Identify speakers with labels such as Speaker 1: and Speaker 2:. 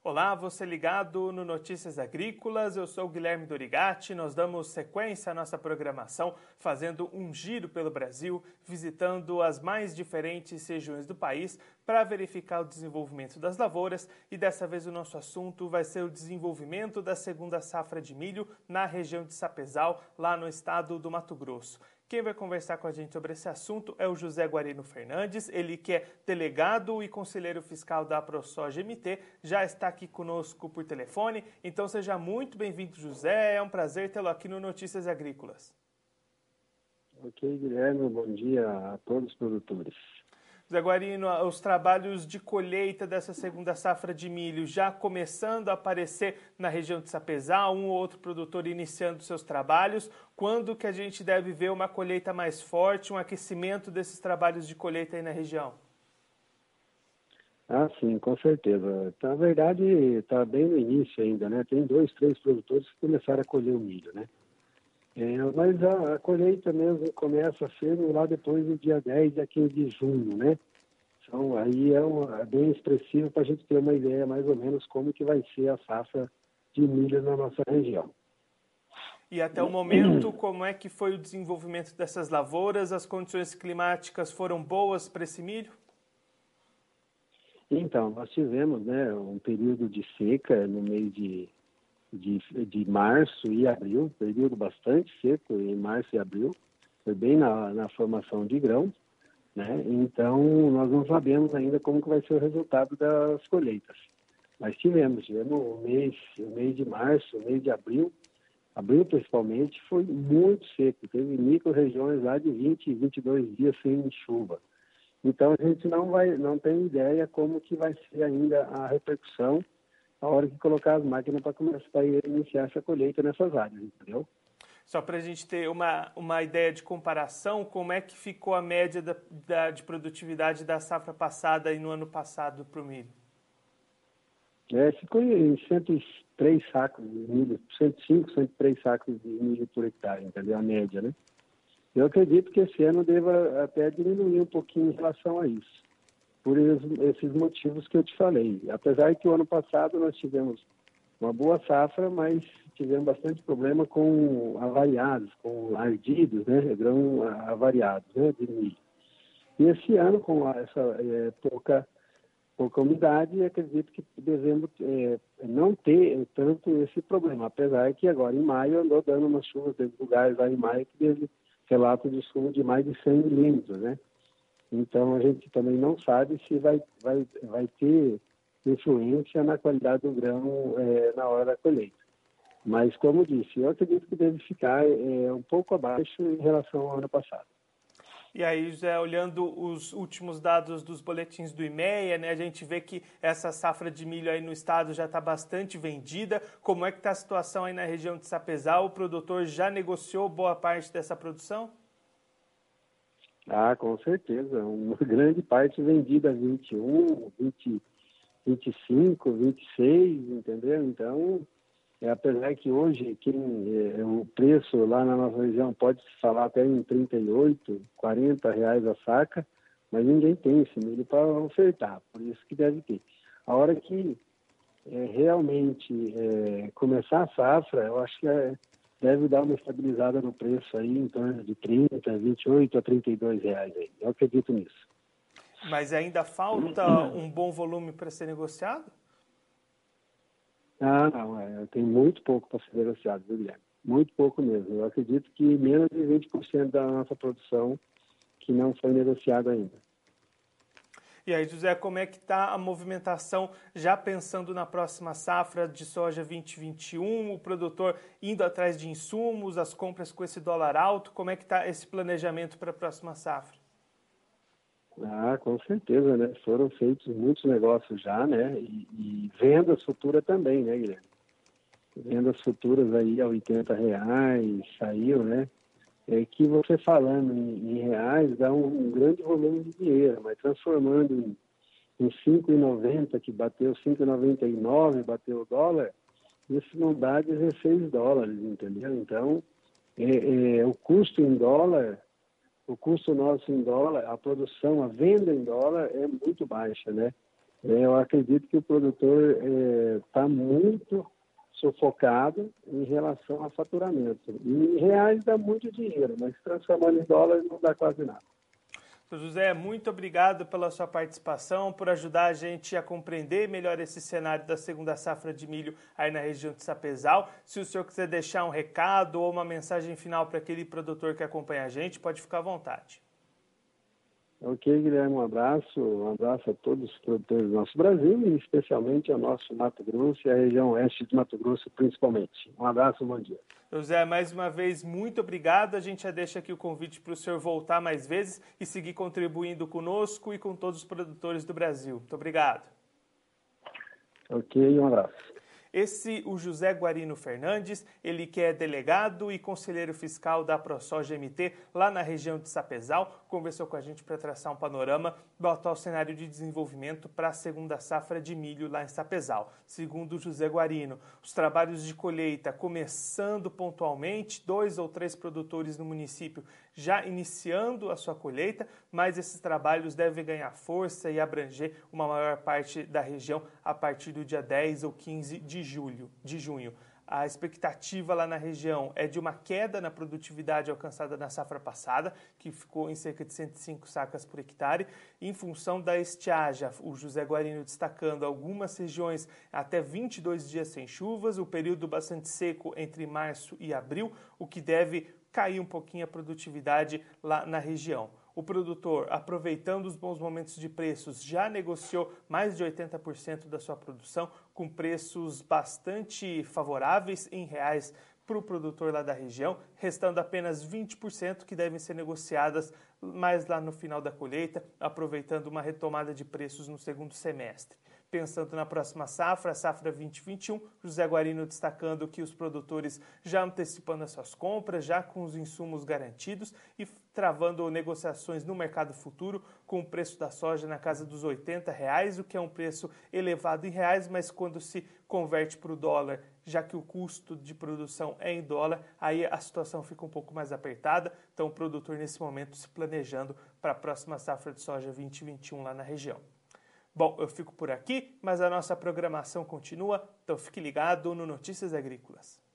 Speaker 1: Olá, você ligado no Notícias Agrícolas, eu sou o Guilherme Dorigatti. Nós damos sequência à nossa programação, fazendo um giro pelo Brasil, visitando as mais diferentes regiões do país para verificar o desenvolvimento das lavouras, e dessa vez o nosso assunto vai ser o desenvolvimento da segunda safra de milho na região de Sapezal, lá no estado do Mato Grosso. Quem vai conversar com a gente sobre esse assunto é o José Guarino Fernandes, ele que é delegado e conselheiro fiscal da ProSoja MT, já está aqui conosco por telefone. Então seja muito bem-vindo, José, é um prazer tê-lo aqui no Notícias Agrícolas.
Speaker 2: Ok, Guilherme, bom dia a todos os produtores.
Speaker 1: José Guarino, os trabalhos de colheita dessa segunda safra de milho já começando a aparecer na região de Sapezal, um ou outro produtor iniciando seus trabalhos. Quando que a gente deve ver uma colheita mais forte, um aquecimento desses trabalhos de colheita aí na região?
Speaker 2: Ah, sim, com certeza. Na verdade, está bem no início ainda, né? Tem 2, 3 produtores que começaram a colher o milho, né? Mas a colheita mesmo começa a ser lá depois do dia 10 a 15 de junho, né? Então, aí é bem expressivo para a gente ter uma ideia mais ou menos como que vai ser a safra de milho na nossa região.
Speaker 1: E até o momento, como é que foi o desenvolvimento dessas lavouras? As condições climáticas foram boas para esse milho?
Speaker 2: Então, nós tivemos, né, um período de seca no mês de março e abril, período bastante seco em março e abril, foi bem na formação de grãos, né? Então nós não sabemos ainda como que vai ser o resultado das colheitas. Mas tivemos o mês de março, o mês de abril principalmente, foi muito seco, teve micro-regiões lá de 20, 22 dias sem chuva. Então a gente não tem ideia como que vai ser ainda a repercussão a hora de colocar as máquinas para começar a iniciar essa colheita nessas áreas, entendeu?
Speaker 1: Só para a gente ter uma ideia de comparação, como é que ficou a média de produtividade da safra passada e no ano passado para o milho?
Speaker 2: Ficou em 103 sacos de milho, 105, 103 sacos de milho por hectare, entendeu? A média, né? Eu acredito que esse ano deva até diminuir um pouquinho em relação a isso, por esses motivos que eu te falei. Apesar que o ano passado nós tivemos uma boa safra, mas tivemos bastante problema com avariados, com ardidos, né, grão avariados, né, de milho. E esse ano, com essa pouca umidade, acredito que devemos não ter tanto esse problema, apesar que agora em maio andou dando umas chuvas, teve lugares lá em maio que teve relato de chuva de mais de 100 milímetros, né? Então a gente também não sabe se vai ter influência na qualidade do grão na hora da colheita. Mas, como disse, eu acredito que deve ficar um pouco abaixo em relação ao ano passado.
Speaker 1: E aí, José, olhando os últimos dados dos boletins do IMEA, né, a gente vê que essa safra de milho aí no estado já está bastante vendida. Como é que está a situação aí na região de Sapezal? O produtor já negociou boa parte dessa produção?
Speaker 2: Ah, com certeza. Uma grande parte vendida a 21, 20, 25, 26, entendeu? Então, apesar que hoje o preço lá na nossa região pode se falar até em 38, 40 reais a saca, mas ninguém tem esse milho para ofertar, por isso que deve ter. A hora que realmente começar a safra, eu acho que deve dar uma estabilizada no preço aí em torno de 30, 28 a 32 reais aí. Eu acredito nisso.
Speaker 1: Mas ainda falta um bom volume para ser negociado?
Speaker 2: Ah, não, tem muito pouco para ser negociado, viu, Guilherme? Muito pouco mesmo. Eu acredito que menos de 20% da nossa produção que não foi negociada ainda.
Speaker 1: E aí, José, como é que está a movimentação, já pensando na próxima safra de soja 2021, o produtor indo atrás de insumos, as compras com esse dólar alto, como é que está esse planejamento para a próxima safra?
Speaker 2: Ah, com certeza, né? Foram feitos muitos negócios já, né? E vendas futuras também, né, Guilherme? Vendas futuras aí a 80 reais, saiu, né? Que você falando em reais dá um grande volume de dinheiro, mas transformando em 5,90, que bateu 5,99, bateu o dólar, isso não dá 16 dólares, entendeu? Então, o custo em dólar, o custo nosso em dólar, a produção, a venda em dólar é muito baixa, né? Eu acredito que o produtor está muito sufocado em relação a faturamento. Em reais dá muito dinheiro, mas transformando em dólares não dá quase nada.
Speaker 1: Doutor José, muito obrigado pela sua participação, por ajudar a gente a compreender melhor esse cenário da segunda safra de milho aí na região de Sapezal. Se o senhor quiser deixar um recado ou uma mensagem final para aquele produtor que acompanha a gente, pode ficar à vontade.
Speaker 2: Ok, Guilherme, um abraço a todos os produtores do nosso Brasil e especialmente ao nosso Mato Grosso e a região oeste de Mato Grosso principalmente. Um abraço, bom dia.
Speaker 1: José, mais uma vez, muito obrigado. A gente já deixa aqui o convite para o senhor voltar mais vezes e seguir contribuindo conosco e com todos os produtores do Brasil. Muito obrigado.
Speaker 2: Ok, um abraço.
Speaker 1: O José Guarino Fernandes, ele que é delegado e conselheiro fiscal da ProSoja MT, lá na região de Sapezal, conversou com a gente para traçar um panorama do atual cenário de desenvolvimento para a segunda safra de milho lá em Sapezal. Segundo o José Guarino, os trabalhos de colheita começando pontualmente, 2 ou 3 produtores no município já iniciando a sua colheita, mas esses trabalhos devem ganhar força e abranger uma maior parte da região a partir do dia 10 ou 15 de junho. A expectativa lá na região é de uma queda na produtividade alcançada na safra passada, que ficou em cerca de 105 sacas por hectare, em função da estiagem. O José Guarino destacando algumas regiões até 22 dias sem chuvas, o período bastante seco entre março e abril, o que deve cair um pouquinho a produtividade lá na região. O produtor, aproveitando os bons momentos de preços, já negociou mais de 80% da sua produção com preços bastante favoráveis em reais para o produtor lá da região, restando apenas 20% que devem ser negociadas mais lá no final da colheita, aproveitando uma retomada de preços no segundo semestre. Pensando na próxima safra, a safra 2021, José Guarino destacando que os produtores já antecipando as suas compras, já com os insumos garantidos e travando negociações no mercado futuro com o preço da soja na casa dos R$80, o que é um preço elevado em reais, mas quando se converte para o dólar, já que o custo de produção é em dólar, aí a situação fica um pouco mais apertada. Então o produtor nesse momento se planejando para a próxima safra de soja 2021 lá na região. Bom, eu fico por aqui, mas a nossa programação continua, então fique ligado no Notícias Agrícolas.